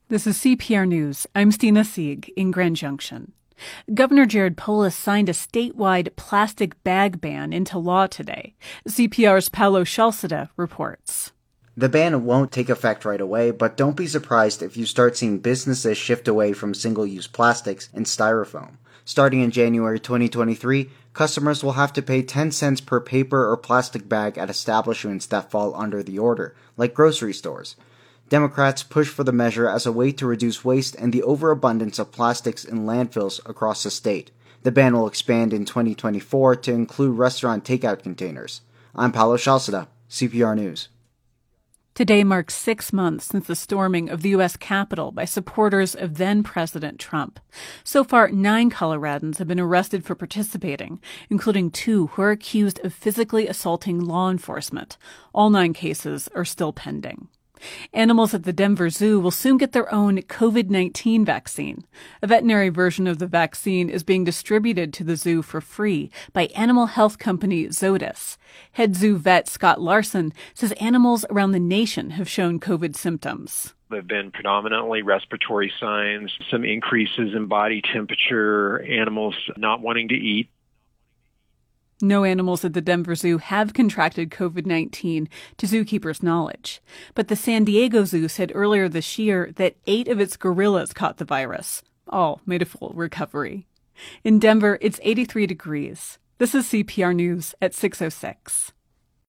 This is CPR News. I'm Stina Sieg in Grand Junction. Governor Jared Polis signed a statewide plastic bag ban into law today. CPR's Paolo Shalcida reports. The ban won't take effect right away, but don't be surprised if you start seeing businesses shift away from single-use plastics and styrofoam. Starting in January 2023, customers will have to pay 10 cents per paper or plastic bag at establishments that fall under the order, like grocery stores. Democrats push for the measure as a way to reduce waste and the overabundance of plastics in landfills across the state. The ban will expand in 2024 to include restaurant takeout containers. I'm Paolo Shalcida, CPR News. Today marks 6 months since the storming of the U.S. Capitol by supporters of then-President Trump. So far, 9 Coloradans have been arrested for participating, including 2 who are accused of physically assaulting law enforcement. All 9 cases are still pending. Animals at the Denver Zoo will soon get their own COVID-19 vaccine. A veterinary version of the vaccine is being distributed to the zoo for free by animal health company Zoetis. Head zoo vet Scott Larson says animals around the nation have shown COVID symptoms. There have been predominantly respiratory signs, some increases in body temperature, animals not wanting to eat. No animals at the Denver Zoo have contracted COVID-19 to zookeepers' knowledge. But the San Diego Zoo said earlier this year that 8 of its gorillas caught the virus. All made a full recovery. In Denver, it's 83 degrees. This is CPR News at 6:06.